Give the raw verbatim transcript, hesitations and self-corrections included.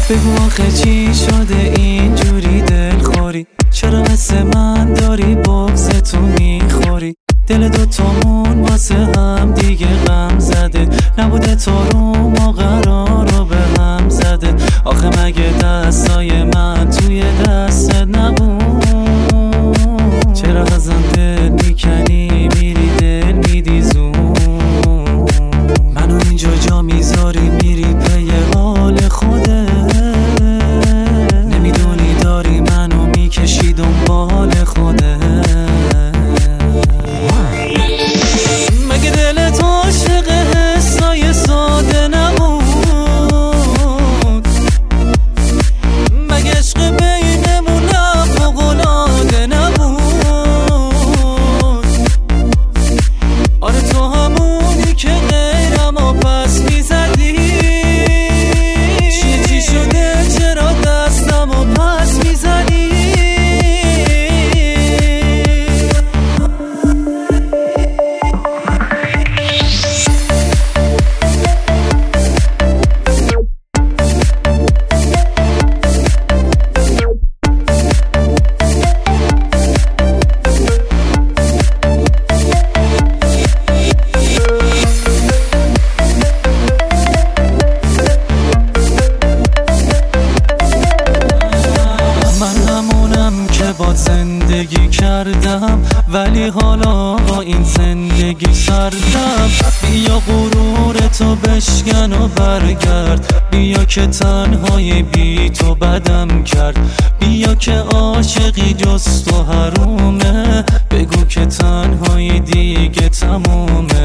بگو آخه چی شده اینجوری دلخوری؟ چرا مثل من داری بغض تو میخوری؟ دل دوتامون واسه هم دیگه غم زده، نبوده تو رو ما قرار رو به هم زده. آخه مگه دستای من توی دستت نبود؟ چرا ازم دل میکنی میری دل میدی زون؟ منو اینجا جا میذاری میری پی حال خودت، نمیدونی داری منو میکشی دنبال خودت. مگه دلت عاشق حسای ساده نبود؟ مگه عشق بینمون فوق‌العاده نبود؟ آره تو همونی که غیرم و پس میزدی. چیه چی شده چرا دستم و پس میزنی؟ با زندگی کردم ولی حالا با این زندگی سردم. بیا غرور تو بشکن و برگرد، بیا که تنهای بی تو بدم کرد. بیا که عاشقی جز تو حرومه، بگو که تنهای دیگه تمومه.